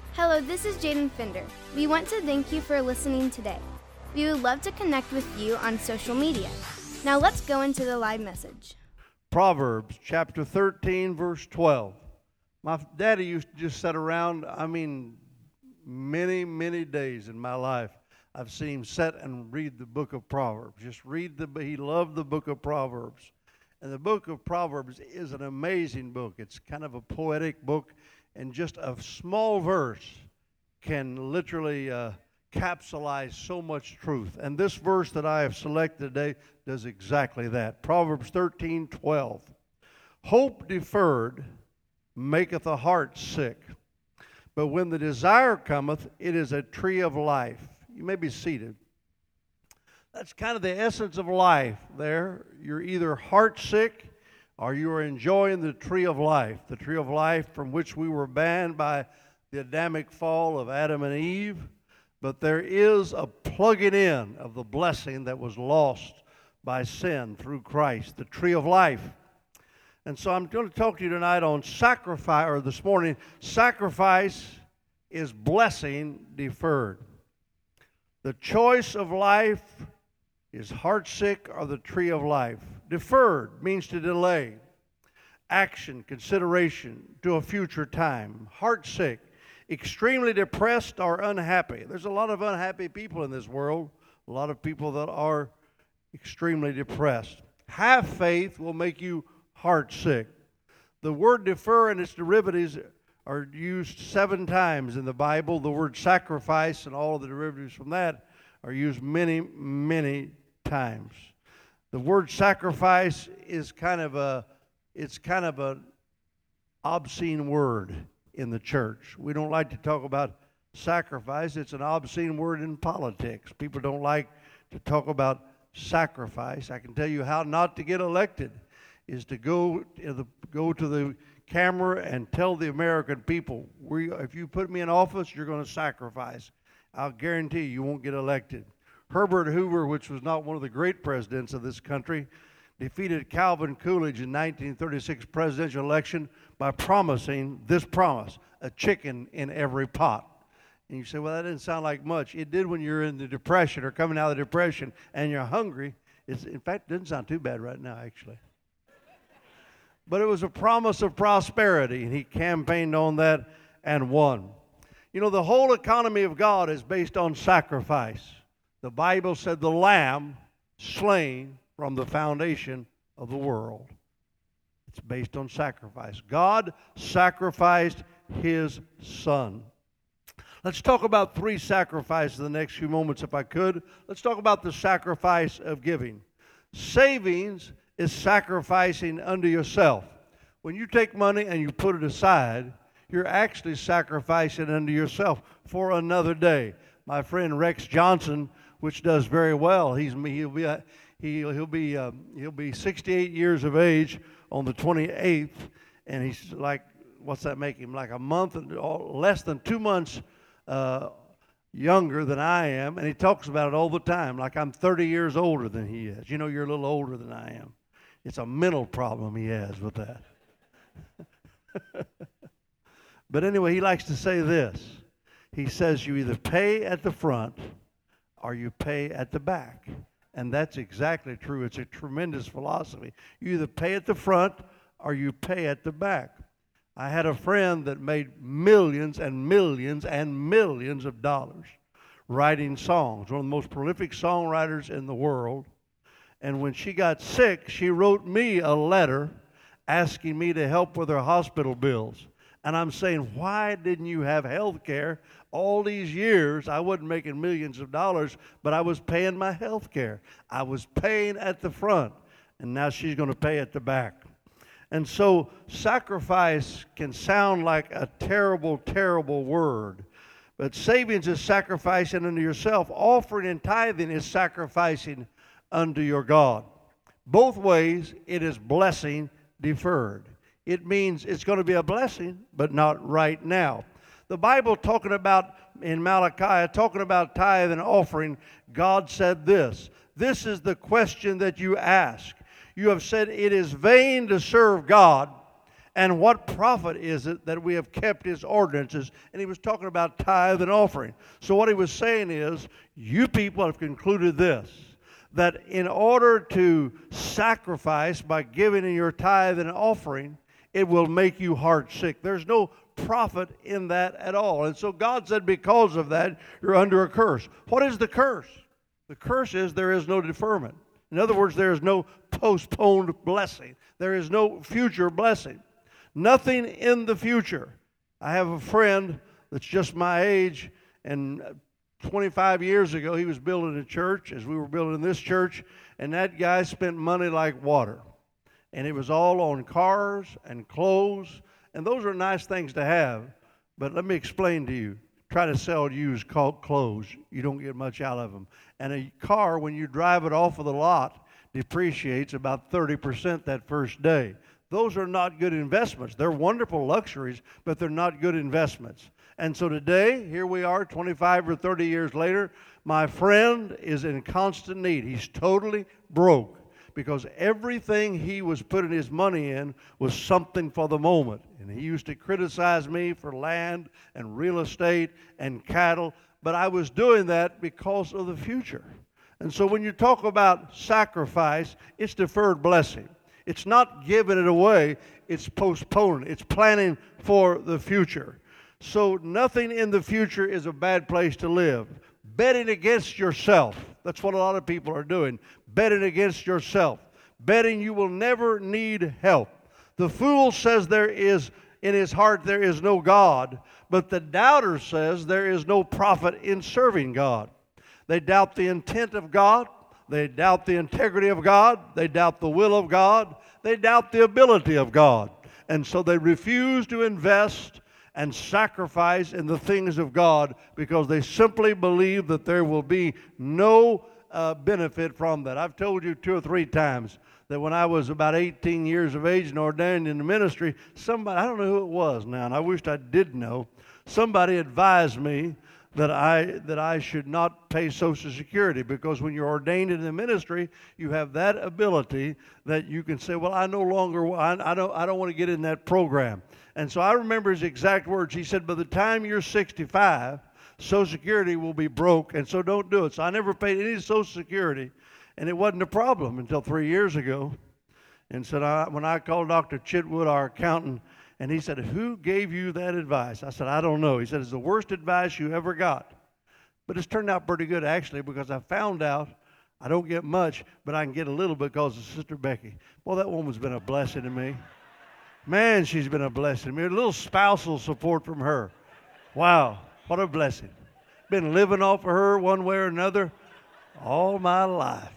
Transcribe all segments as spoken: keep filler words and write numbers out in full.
Hello, this is Jaden Fender. We want to thank you for listening today. We would love to connect with you on social media. Now let's go into the live message. Proverbs chapter thirteen, verse twelve. My daddy used to just sit around, I mean, many, many days in my life, I've seen him sit and read the book of Proverbs. Just read the, he loved the book of Proverbs. And the book of Proverbs is an amazing book. It's kind of a poetic book, and just a small verse can literally uh, capsulize so much truth. And this verse that I have selected today does exactly that. Proverbs thirteen twelve. Hope deferred maketh the heart sick, but when the desire cometh, it is a tree of life. You may be seated. That's kind of the essence of life there. You're either heart sick or you are enjoying the tree of life, the tree of life from which we were banned by the Adamic fall of Adam and Eve. But there is a plugging in of the blessing that was lost by sin through Christ, the tree of life. And so I'm going to talk to you tonight on sacrifice, or this morning, sacrifice is blessing deferred. The choice of life is heartsick or the tree of life. Deferred means to delay. Action, consideration to a future time. Heartsick, extremely depressed or unhappy. There's a lot of unhappy people in this world. A lot of people that are extremely depressed. Have faith will make you heartsick. The word defer and its derivatives are used seven times in the Bible. The word sacrifice and all of the derivatives from that are used many, many times. The word sacrifice is kind of a, it's kind of an obscene word in the church. We don't like to talk about sacrifice. It's an obscene word in politics. People don't like to talk about sacrifice. I can tell you how not to get elected is to go to the, go to the camera and tell the American people, we, if you put me in office, you're going to sacrifice. I'll guarantee you won't get elected. Herbert Hoover, which was not one of the great presidents of this country, defeated Calvin Coolidge in nineteen thirty-six presidential election by promising this promise, a chicken in every pot. And you say, well, that didn't sound like much. It did when you're in the Depression or coming out of the Depression and you're hungry. It's, in fact, it doesn't sound too bad right now, actually. But it was a promise of prosperity, and he campaigned on that and won. You know, the whole economy of God is based on sacrifice. The Bible said the Lamb slain from the foundation of the world. It's based on sacrifice. God sacrificed his Son. Let's talk about three sacrifices in the next few moments, if I could. Let's talk about the sacrifice of giving. Savings is sacrificing unto yourself. When you take money and you put it aside, you're actually sacrificing unto yourself for another day. My friend Rex Johnson, which does very well, he's he'll be he'll he'll be uh, he'll be sixty-eight years of age on the twenty-eighth, and he's like, what's that make him? Like a month and less than two months uh, younger than I am, and he talks about it all the time, like I'm thirty years older than he is. You know, you're a little older than I am. It's a mental problem he has with that. But anyway, he likes to say this. He says you either pay at the front or you pay at the back. And that's exactly true. It's a tremendous philosophy. You either pay at the front or you pay at the back. I had a friend that made millions and millions and millions of dollars writing songs, one of the most prolific songwriters in the world. And when she got sick, she wrote me a letter asking me to help with her hospital bills. And I'm saying, why didn't you have health care all these years? I wasn't making millions of dollars, but I was paying my health care. I was paying at the front, and now she's going to pay at the back. And so sacrifice can sound like a terrible, terrible word. But savings is sacrificing unto yourself. Offering and tithing is sacrificing unto your God. Both ways, it is blessing deferred. It means it's going to be a blessing, but not right now. The Bible talking about, in Malachi, talking about tithe and offering, God said this, this is the question that you ask. You have said it is vain to serve God And what profit is it that we have kept his ordinances? And he was talking about tithe and offering. So what he was saying is, you people have concluded this, that in order to sacrifice by giving in your tithe and offering, it will make you heart sick. There's no profit in that at all. And so God said, because of that, you're under a curse. What is the curse? The curse is there is no deferment. In other words, there is no postponed blessing. There is no future blessing. Nothing in the future. I have a friend that's just my age, and twenty-five years ago, he was building a church as we were building this church, and that guy spent money like water. And it was all on cars and clothes, and those are nice things to have. But let me explain to you. Try to sell used clothes. You don't get much out of them. And a car, when you drive it off of the lot, depreciates about thirty percent that first day. Those are not good investments. They're wonderful luxuries, but they're not good investments. And so today, here we are, twenty-five or thirty years later, my friend is in constant need. He's totally broke because everything he was putting his money in was something for the moment. And he used to criticize me for land and real estate and cattle, but I was doing that because of the future. And so when you talk about sacrifice, it's deferred blessing. It's not giving it away, it's postponing. It's planning for the future. So nothing in the future is a bad place to live. Betting against yourself, that's what a lot of people are doing. Betting against yourself. Betting you will never need help. The fool says there is, in his heart there is no God, but the doubter says there is no profit in serving God. They doubt the intent of God. They doubt the integrity of God. They doubt the will of God. They doubt the ability of God. And so they refuse to invest and sacrifice in the things of God because they simply believe that there will be no uh, benefit from that. I've told you two or three times that when I was about eighteen years of age and ordained in the ministry, somebody, I don't know who it was now, and I wished I did know, somebody advised me that I that I should not pay Social Security because when you're ordained in the ministry, you have that ability that you can say, well, I no longer, I, I don't, I don't want to get in that program. And so I remember his exact words. He said, by the time you're sixty-five, Social Security will be broke, and so don't do it. So I never paid any Social Security, and it wasn't a problem until three years ago. And so I, when I called Doctor Chitwood, our accountant, and he said, who gave you that advice? I said, I don't know. He said, it's the worst advice you ever got. But it's turned out pretty good, actually, because I found out I don't get much, but I can get a little because of Sister Becky. Well, that woman's been a blessing to me. Man, she's been a blessing to me. A little spousal support from her. Wow, what a blessing. Been living off of her one way or another all my life.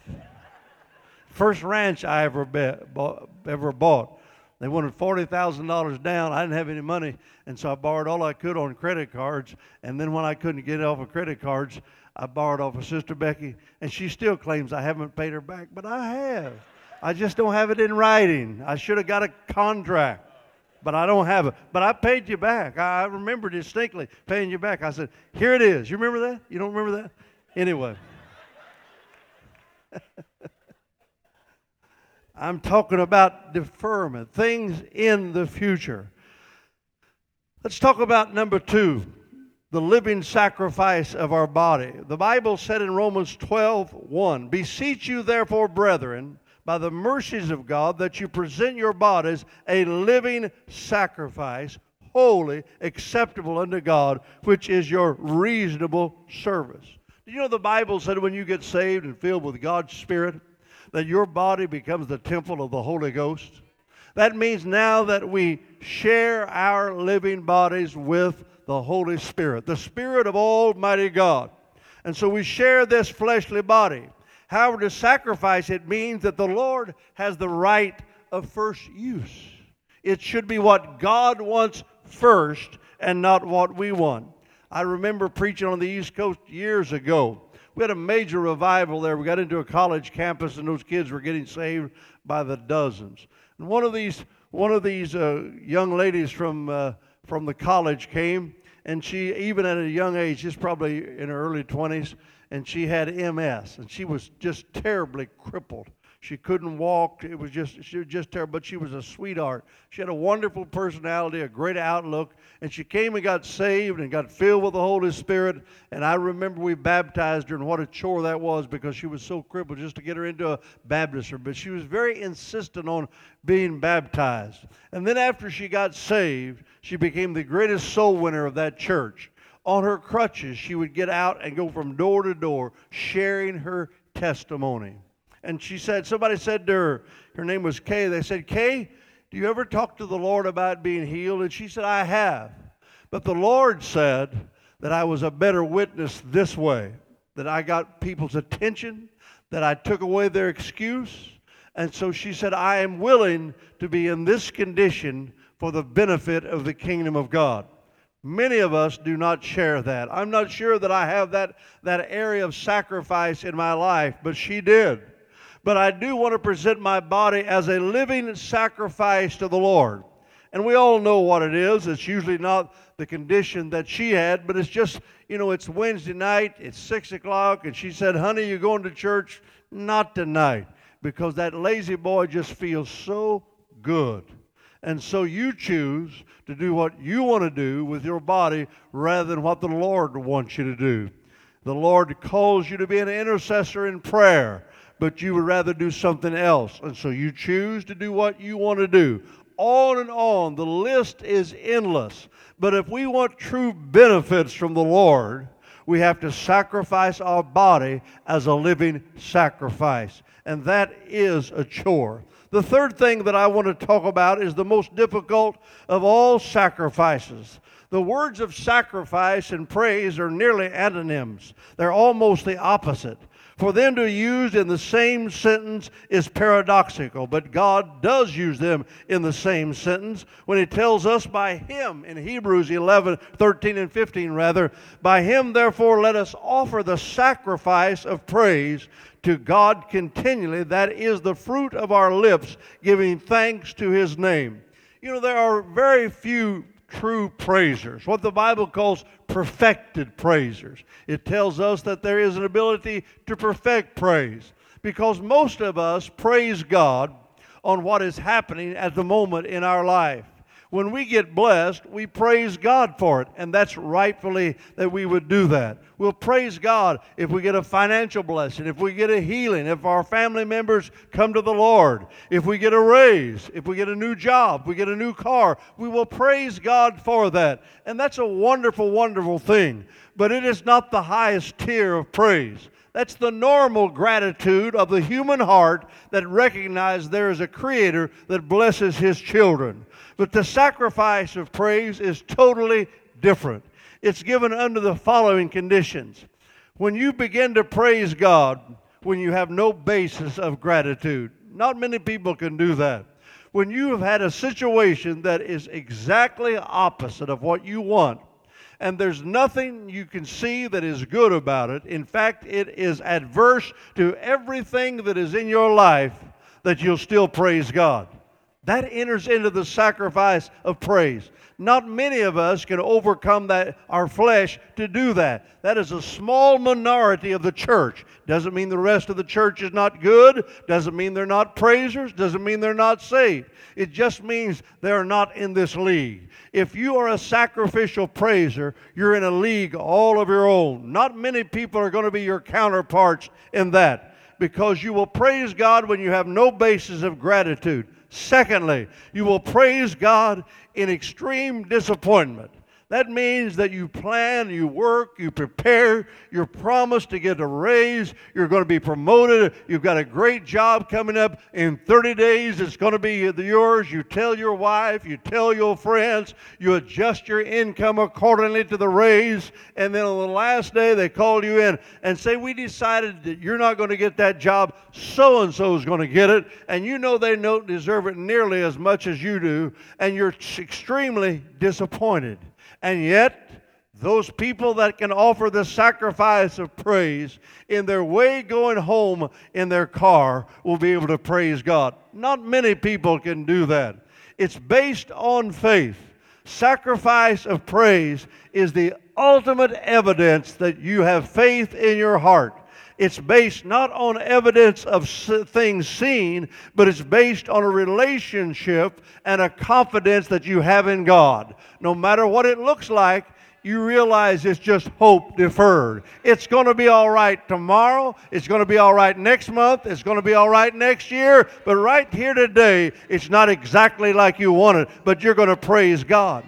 First ranch I ever, be, bought, ever bought. They wanted forty thousand dollars down. I didn't have any money, and so I borrowed all I could on credit cards. And then when I couldn't get it off of credit cards, I borrowed off of Sister Becky, and she still claims I haven't paid her back, but I have. I just don't have it in writing. I should have got a contract, but I don't have it. But I paid you back. I remember distinctly paying you back. I said, here it is. You remember that? You don't remember that? Anyway. I'm talking about deferment, things in the future. Let's talk about number two, the living sacrifice of our body. The Bible said in Romans twelve one, beseech you therefore, brethren, by the mercies of God, that you present your bodies a living sacrifice, holy, acceptable unto God, which is your reasonable service. Do you know the Bible said when you get saved and filled with God's Spirit, that your body becomes the temple of the Holy Ghost? That means now that we share our living bodies with the Holy Spirit, the Spirit of Almighty God. And so we share this fleshly body. However, to sacrifice it means that the Lord has the right of first use. It should be what God wants first and not what we want. I remember preaching on the East Coast years ago. We had a major revival there. We got into a college campus, and those kids were getting saved by the dozens. And one of these, one of these uh, young ladies from uh, from the college came, and she, even at a young age, she's probably in her early twenties, and she had M S, and she was just terribly crippled. She couldn't walk. It was just, she was just terrible, but she was a sweetheart. She had a wonderful personality, a great outlook, and she came and got saved and got filled with the Holy Spirit. And I remember we baptized her, and what a chore that was because she was so crippled just to get her into a baptistry. But she was very insistent on being baptized. And then after she got saved, she became the greatest soul winner of that church. On her crutches, she would get out and go from door to door sharing her testimony. And she said, somebody said to her, her name was Kay, they said, Kay, do you ever talk to the Lord about being healed? And she said, I have. But the Lord said that I was a better witness this way, that I got people's attention, that I took away their excuse. And so she said, I am willing to be in this condition for the benefit of the kingdom of God. Many of us do not share that. I'm not sure that I have that, that area of sacrifice in my life, but she did. But I do want to present my body as a living sacrifice to the Lord. And we all know what it is. It's usually not the condition that she had, but it's just, you know, it's Wednesday night, it's six o'clock, and she said, honey, you going to church? Not tonight, because that lazy boy just feels so good. And so you choose to do what you want to do with your body rather than what the Lord wants you to do. The Lord calls you to be an intercessor in prayer, but you would rather do something else. And so you choose to do what you want to do. On and on. The list is endless. But if we want true benefits from the Lord, we have to sacrifice our body as a living sacrifice. And that is a chore. The third thing that I want to talk about is the most difficult of all sacrifices. The words of sacrifice and praise are nearly antonyms. They're almost the opposite. For them to be used in the same sentence is paradoxical, but God does use them in the same sentence when He tells us by Him in Hebrews eleven, thirteen and fifteen rather, by Him therefore let us offer the sacrifice of praise to God continually. That is the fruit of our lips, giving thanks to His name. You know, there are very few true praisers, what the Bible calls perfected praisers. It tells us that there is an ability to perfect praise because most of us praise God on what is happening at the moment in our life. When we get blessed, we praise God for it, and that's rightfully that we would do that. We'll praise God if we get a financial blessing, if we get a healing, if our family members come to the Lord, if we get a raise, if we get a new job, if we get a new car. We will praise God for that, and that's a wonderful, wonderful thing. But it is not the highest tier of praise. That's the normal gratitude of the human heart that recognizes there is a Creator that blesses His children. But the sacrifice of praise is totally different. It's given under the following conditions. When you begin to praise God, when you have no basis of gratitude, not many people can do that. When you have had a situation that is exactly opposite of what you want, and there's nothing you can see that is good about it. In fact, it is adverse to everything that is in your life, that you'll still praise God. That enters into the sacrifice of praise. Not many of us can overcome that, our flesh, to do that. That is a small minority of the church. Doesn't mean the rest of the church is not good. Doesn't mean they're not praisers. Doesn't mean they're not saved. It just means they're not in this league. If you are a sacrificial praiser, you're in a league all of your own. Not many people are going to be your counterparts in that, because you will praise God when you have no basis of gratitude. Secondly, you will praise God in extreme disappointment. That means that you plan, you work, you prepare, you're promised to get a raise, you're going to be promoted, you've got a great job coming up in thirty days, it's going to be yours. You tell your wife, you tell your friends, you adjust your income accordingly to the raise, and then on the last day they call you in and say, we decided that you're not going to get that job, so-and-so is going to get it, and you know they don't deserve it nearly as much as you do, and you're extremely disappointed. And yet, those people that can offer the sacrifice of praise in their way going home in their car will be able to praise God. Not many people can do that. It's based on faith. Sacrifice of praise is the ultimate evidence that you have faith in your heart. It's based not on evidence of things seen, but it's based on a relationship and a confidence that you have in God. No matter what it looks like, you realize it's just hope deferred. It's going to be all right tomorrow. It's going to be all right next month. It's going to be all right next year. But right here today, it's not exactly like you wanted, but you're going to praise God.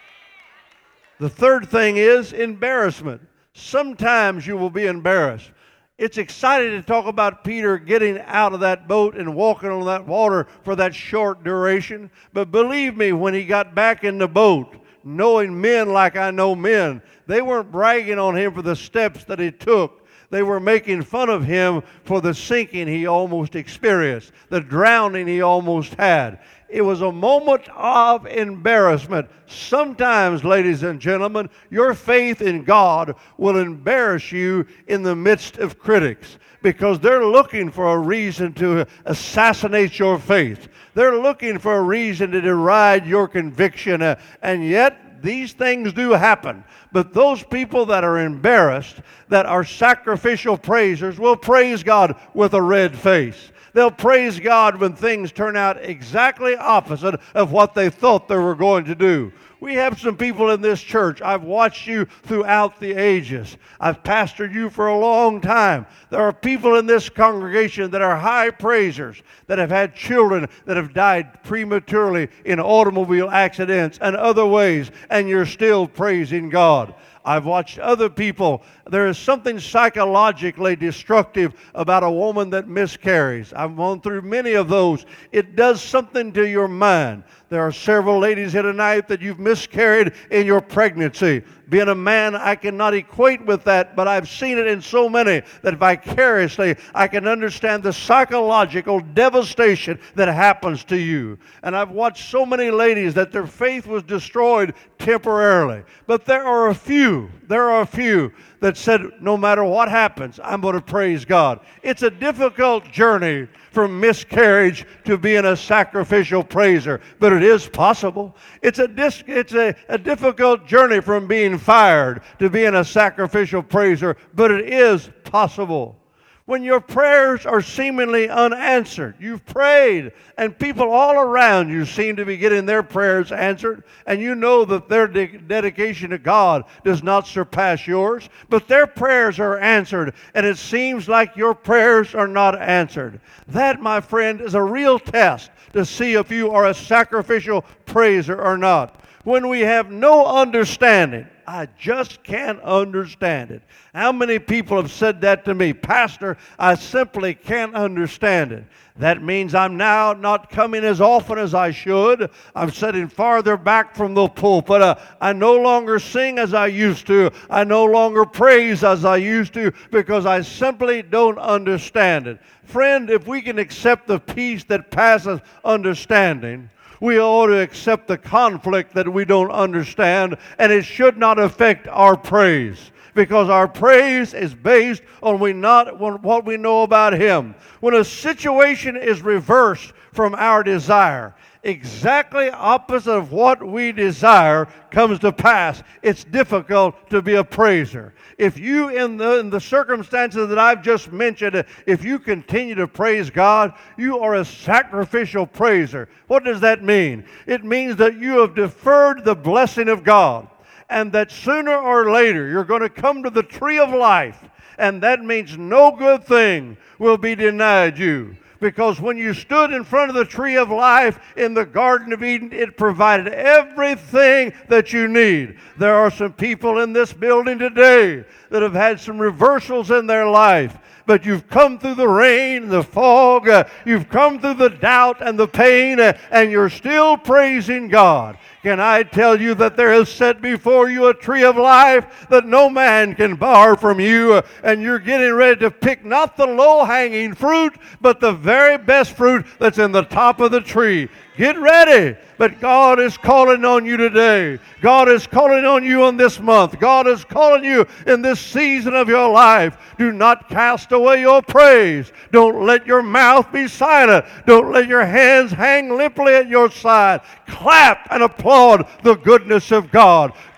The third thing is embarrassment. Sometimes you will be embarrassed. It's exciting to talk about Peter getting out of that boat and walking on that water for that short duration. But believe me, when he got back in the boat, knowing men like I know men, they weren't bragging on him for the steps that he took. They were making fun of him for the sinking he almost experienced, the drowning he almost had. It was a moment of embarrassment. Sometimes, ladies and gentlemen, your faith in God will embarrass you in the midst of critics, because they're looking for a reason to assassinate your faith. They're looking for a reason to deride your conviction. Uh, and yet, these things do happen. But those people that are embarrassed, that are sacrificial praisers, will praise God with a red face. They'll praise God when things turn out exactly opposite of what they thought they were going to do. We have some people in this church. I've watched you throughout the ages. I've pastored you for a long time. There are people in this congregation that are high praisers, that have had children that have died prematurely in automobile accidents and other ways, and you're still praising God. I've watched other people. There is something psychologically destructive about a woman that miscarries. I've gone through many of those. It does something to your mind. There are several ladies here tonight that you've miscarried in your pregnancy. Being a man, I cannot equate with that, but I've seen it in so many that vicariously I can understand the psychological devastation that happens to you. And I've watched so many ladies that their faith was destroyed temporarily. But there are a few, there are a few that said, no matter what happens, I'm going to praise God. It's a difficult journey from miscarriage to being a sacrificial praiser, but it is possible. It's a dis- it's a, a difficult journey from being fired to being a sacrificial praiser, but it is possible. When your prayers are seemingly unanswered, you've prayed, and people all around you seem to be getting their prayers answered, and you know that their de- dedication to God does not surpass yours, but their prayers are answered, and it seems like your prayers are not answered. That, my friend, is a real test to see if you are a sacrificial praiser or not. When we have no understanding, I just can't understand it. How many people have said that to me? Pastor, I simply can't understand it. That means I'm now not coming as often as I should. I'm sitting farther back from the pulpit. Uh, I no longer sing as I used to. I no longer praise as I used to because I simply don't understand it. Friend, if we can accept the peace that passes understanding, we ought to accept the conflict that we don't understand, and it should not affect our praise, because our praise is based on we not on what we know about Him. When a situation is reversed from our desire, exactly opposite of what we desire comes to pass, it's difficult to be a praiser. If you, in the, in the circumstances that I've just mentioned, if you continue to praise God, you are a sacrificial praiser. What does that mean? It means that you have deferred the blessing of God, and that sooner or later you're going to come to the tree of life, and that means no good thing will be denied you. Because when you stood in front of the tree of life in the Garden of Eden, it provided everything that you need. There are some people in this building today that have had some reversals in their life. But you've come through the rain, the fog, uh, you've come through the doubt and the pain, uh, and you're still praising God. Can I tell you that there is set before you a tree of life that no man can bar from you, uh, and you're getting ready to pick not the low-hanging fruit, but the very best fruit that's in the top of the tree. Get ready. But God is calling on you today. God is calling on you in this month. God is calling you in this season of your life. Do not cast away your praise. Don't let your mouth be silent. Don't let your hands hang limply at your side. Clap and applaud the goodness of God.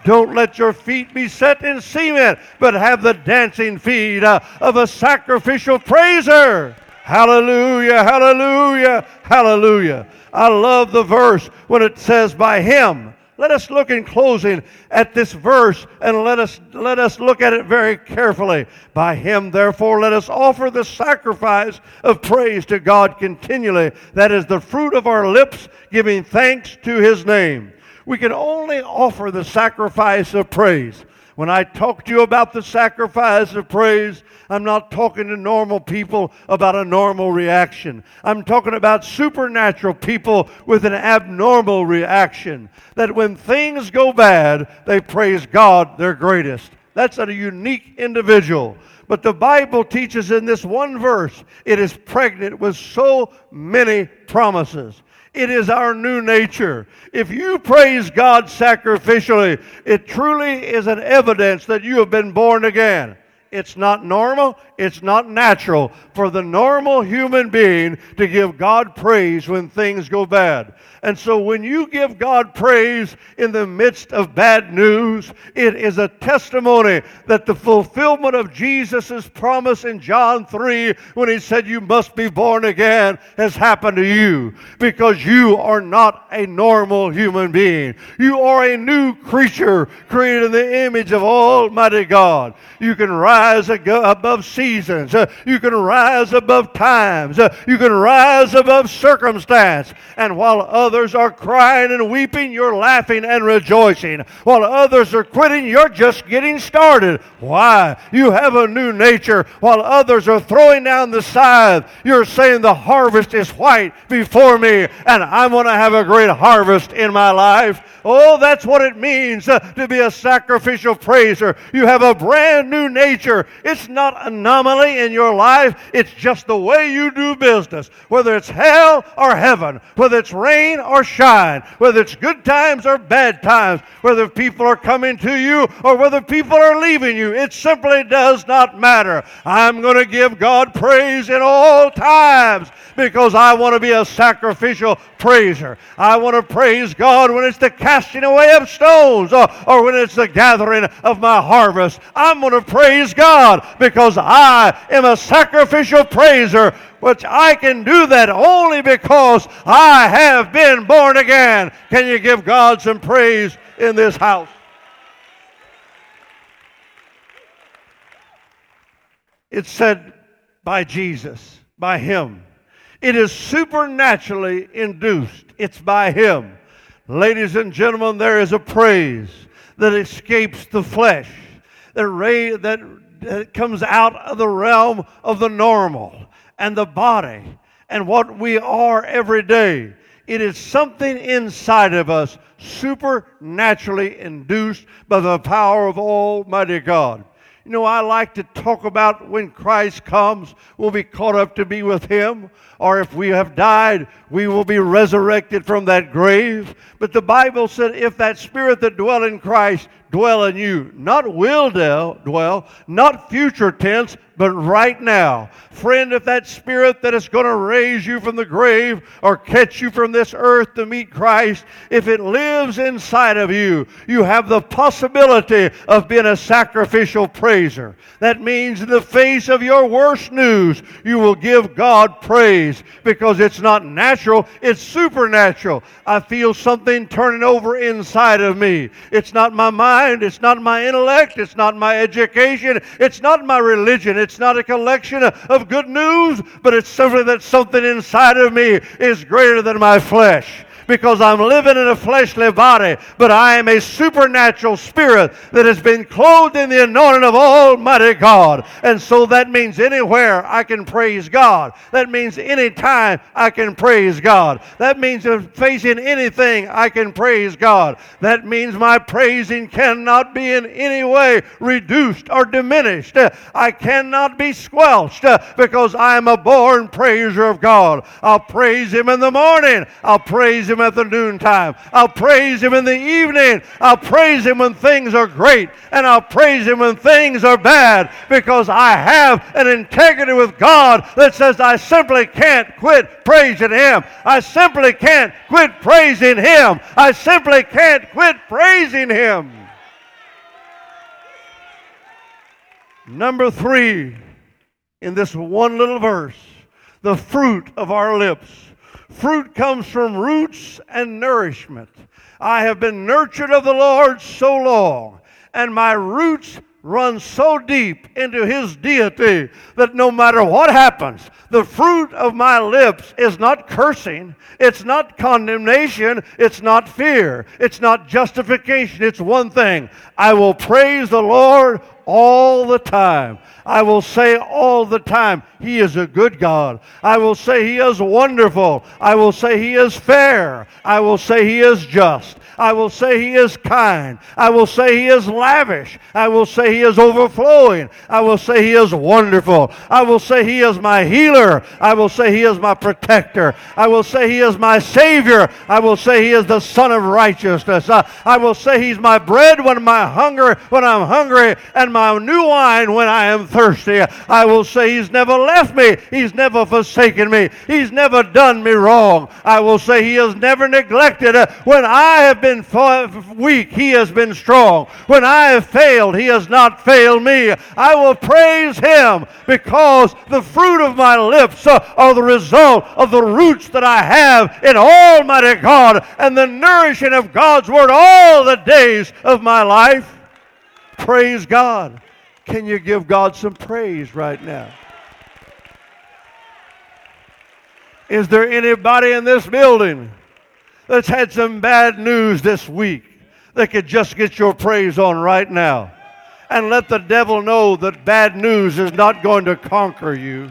Don't let your feet be set in cement, but have the dancing feet uh, of a sacrificial praiser. Hallelujah, hallelujah, hallelujah. I love the verse when it says, by him. Let us look in closing at this verse, and let us let us look at it very carefully. By him, therefore, let us offer the sacrifice of praise to God continually. That is the fruit of our lips, giving thanks to his name. We can only offer the sacrifice of praise. When I talk to you about the sacrifice of praise, I'm not talking to normal people about a normal reaction. I'm talking about supernatural people with an abnormal reaction. That when things go bad, they praise God, their greatest. That's a unique individual. But the Bible teaches in this one verse, it is pregnant with so many promises. It is our new nature. If you praise God sacrificially, it truly is an evidence that you have been born again. It's not normal, it's not natural for the normal human being to give God praise when things go bad. And so when you give God praise in the midst of bad news, it is a testimony that the fulfillment of Jesus' promise in John three, when he said you must be born again, has happened to you. Because you are not a normal human being. You are a new creature created in the image of Almighty God. You can rise above seasons. You can rise above times. You can rise above circumstance. And while others are crying and weeping, you're laughing and rejoicing. While others are quitting, you're just getting started. Why? You have a new nature. While others are throwing down the scythe, you're saying the harvest is white before me, and I'm going to have a great harvest in my life. Oh, that's what it means uh, to be a sacrificial praiser. You have a brand new nature. It's not anomaly in your life. It's just the way you do business. Whether it's hell or heaven, whether it's rain or shine, whether it's good times or bad times, whether people are coming to you or whether people are leaving you, it simply does not matter. I'm going to give God praise in all times because I want to be a sacrificial praiser. I want to praise God when it's the casting away of stones or, or when it's the gathering of my harvest. I'm going to praise God because I am a sacrificial praiser, which I can do that only because I have been born again. Can you give God some praise in this house? It's said by Jesus, by him. It is supernaturally induced. It's by him. Ladies and gentlemen, there is a praise that escapes the flesh, that, ra- that, that comes out of the realm of the normal and the body and what we are every day. It is something inside of us supernaturally induced by the power of Almighty God. You know, I like to talk about when Christ comes, we'll be caught up to be with him. Or if we have died, we will be resurrected from that grave. But the Bible said, if that spirit that dwell in Christ dwell in you, not will dwell, not future tense, but right now. Friend, if that spirit that is going to raise you from the grave or catch you from this earth to meet Christ, if it lives inside of you, you have the possibility of being a sacrificial praiser. That means in the face of your worst news, you will give God praise because it's not natural, it's supernatural. I feel something turning over inside of me. It's not my mind, it's not my intellect, it's not my education, it's not my religion. It's not a collection of good news, but it's simply that something inside of me is greater than my flesh. Because I'm living in a fleshly body, but I am a supernatural spirit that has been clothed in the anointing of Almighty God. And so that means anywhere I can praise God. That means anytime I can praise God. That means if facing anything I can praise God. That means my praising cannot be in any way reduced or diminished. I cannot be squelched because I am a born praiser of God. I'll praise him in the morning. I'll praise him at the noontime. I'll praise him in the evening. I'll praise him when things are great, and I'll praise him when things are bad, because I have an integrity with God that says I simply can't quit praising him. I simply can't quit praising him. I simply can't quit praising him. Number three, in this one little verse, the fruit of our lips. Fruit comes from roots and nourishment. I have been nurtured of the Lord so long, and my roots run so deep into His deity that no matter what happens, the fruit of my lips is not cursing, it's not condemnation, it's not fear, it's not justification. It's one thing: I will praise the Lord all the time. I will say all the time, He is a good God. I will say He is wonderful. I will say He is fair. I will say He is just. I will say He is kind. I will say He is lavish. I will say He is overflowing. I will say He is wonderful. I will say He is my healer. I will say He is my protector. I will say He is my Savior. I will say He is the Son of righteousness. I, I will say He's my bread when my hunger, when I'm hungry, and my new wine when I am thirsty. I will say He's never left me. He's never forsaken me. He's never done me wrong. I will say He has never neglected. When I have been weak, He has been strong. When I have failed, He has not failed me. I will praise Him because the fruit of my lips are the result of the roots that I have in Almighty God and the nourishing of God's Word all the days of my life. Praise God. Can you give God some praise right now? Is there anybody in this building that's had some bad news this week that could just get your praise on right now? And let the devil know that bad news is not going to conquer you.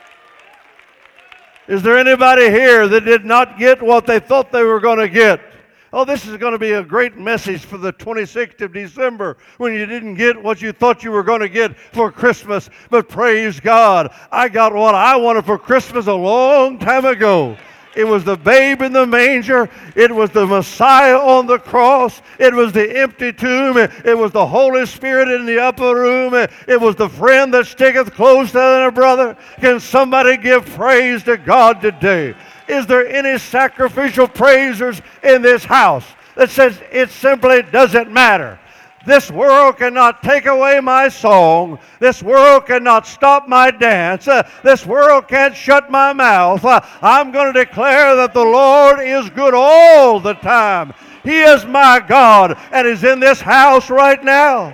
Is there anybody here that did not get what they thought they were going to get? Oh, this is going to be a great message for the twenty-sixth of December when you didn't get what you thought you were going to get for Christmas. But praise God, I got what I wanted for Christmas a long time ago. It was the babe in the manger. It was the Messiah on the cross. It was the empty tomb. It was the Holy Spirit in the upper room. It was the friend that sticketh closer than a brother. Can somebody give praise to God today? Is there any sacrificial praisers in this house that says it simply doesn't matter? This world cannot take away my song. This world cannot stop my dance. Uh, this world can't shut my mouth. Uh, I'm going to declare that the Lord is good all the time. He is my God and is in this house right now.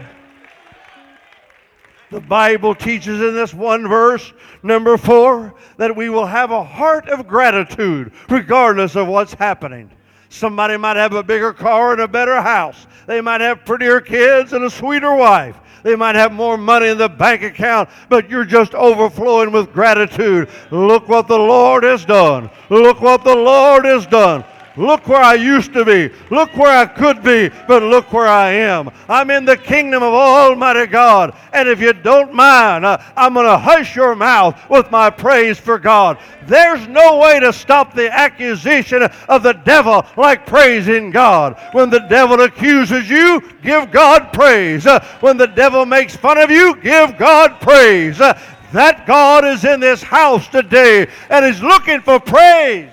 The Bible teaches in this one verse, number four, that we will have a heart of gratitude regardless of what's happening. Somebody might have a bigger car and a better house. They might have prettier kids and a sweeter wife. They might have more money in the bank account, but you're just overflowing with gratitude. Look what the Lord has done. Look what the Lord has done. Look where I used to be. Look where I could be, but look where I am. I'm in the kingdom of Almighty God. And if you don't mind, uh, I'm going to hush your mouth with my praise for God. There's no way to stop the accusation of the devil like praising God. When the devil accuses you, give God praise. Uh, when the devil makes fun of you, give God praise. Uh, that God is in this house today and is looking for praise.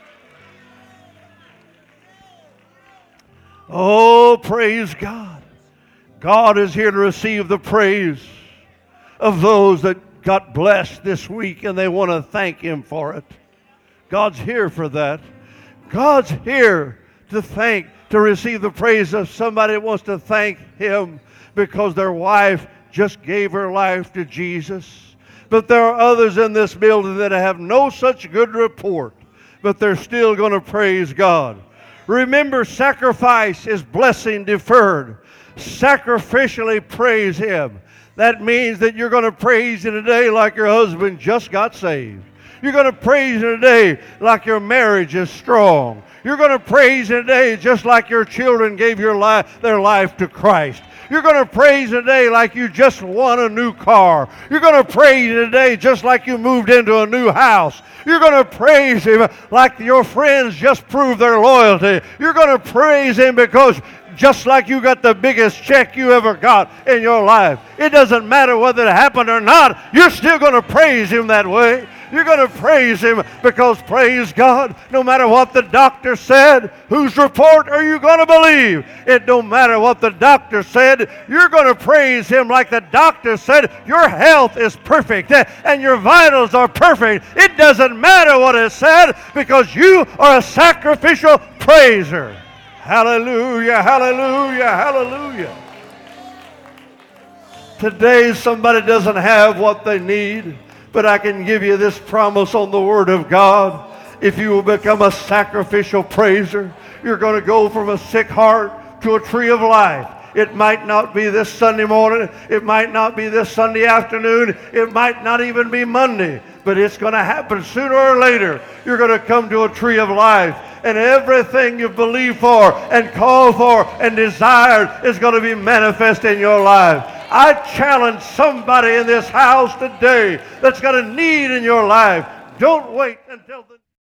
Oh, praise God. God is here to receive the praise of those that got blessed this week and they want to thank Him for it. God's here for that. God's here to thank, to receive the praise of somebody that wants to thank Him because their wife just gave her life to Jesus. But there are others in this building that have no such good report, but they're still going to praise God. Remember, sacrifice is blessing deferred. Sacrificially praise Him. That means that you're going to praise Him today like your husband just got saved. You're going to praise Him today like your marriage is strong. You're going to praise Him today just like your children gave your life, their life to Christ. You're going to praise today like you just won a new car. You're going to praise today just like you moved into a new house. You're going to praise Him like your friends just proved their loyalty. You're going to praise Him because just like you got the biggest check you ever got in your life. It doesn't matter whether it happened or not. You're still going to praise Him that way. You're going to praise Him because, praise God, no matter what the doctor said, whose report are you going to believe? It don't matter what the doctor said. You're going to praise Him like the doctor said. Your health is perfect and your vitals are perfect. It doesn't matter what it said because you are a sacrificial praiser. Hallelujah, hallelujah, hallelujah. Today somebody doesn't have what they need, but I can give you this promise on the Word of God. If you will become a sacrificial praiser, you're going to go from a sick heart to a tree of life. It might not be this Sunday morning. It might not be this Sunday afternoon. It might not even be Monday. But it's going to happen sooner or later. You're going to come to a tree of life. And everything you've believed for and called for and desired is going to be manifest in your life. I challenge somebody in this house today that's got a need in your life. Don't wait until the